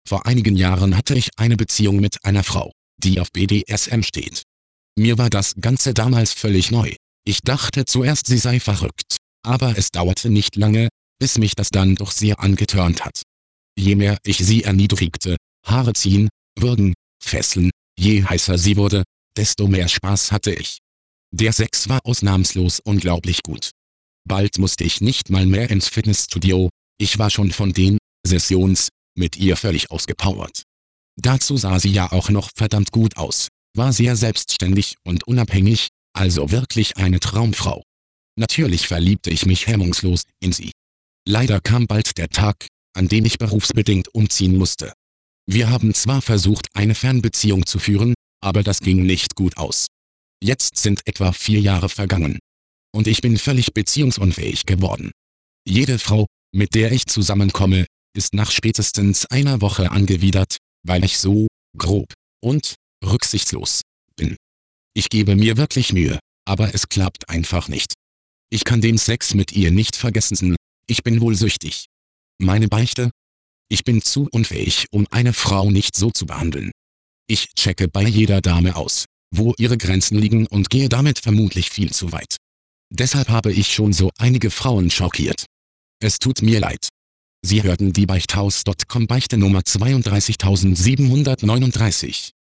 Vor einigen Jahren hatte ich eine Beziehung mit einer Frau, die auf BDSM steht. Mir war das Ganze damals völlig neu. Ich dachte zuerst, sie sei verrückt. Aber es dauerte nicht lange, bis mich das dann doch sehr angetörnt hat. Je mehr ich sie erniedrigte, Haare ziehen, würgen, fesseln, je heißer sie wurde, desto mehr Spaß hatte ich. Der Sex war ausnahmslos unglaublich gut. Bald musste ich nicht mal mehr ins Fitnessstudio, ich war schon von den Sessions mit ihr völlig ausgepowert. Dazu sah sie ja auch noch verdammt gut aus, war sehr selbstständig und unabhängig, also wirklich eine Traumfrau. Natürlich verliebte ich mich hemmungslos in sie. Leider kam bald der Tag, an dem ich berufsbedingt umziehen musste. Wir haben zwar versucht, eine Fernbeziehung zu führen, aber das ging nicht gut aus. Jetzt sind etwa 4 Jahre vergangen. Und ich bin völlig beziehungsunfähig geworden. Jede Frau, mit der ich zusammenkomme, ist nach spätestens einer Woche angewidert, weil ich so grob und rücksichtslos bin. Ich gebe mir wirklich Mühe, aber es klappt einfach nicht. Ich kann den Sex mit ihr nicht vergessen, ich bin wohl süchtig. Meine Beichte? Ich bin zu unfähig, um eine Frau nicht so zu behandeln. Ich checke bei jeder Dame aus, wo ihre Grenzen liegen und gehe damit vermutlich viel zu weit. Deshalb habe ich schon so einige Frauen schockiert. Es tut mir leid. Sie hörten die Beichthaus.com Beichte Nummer 32739.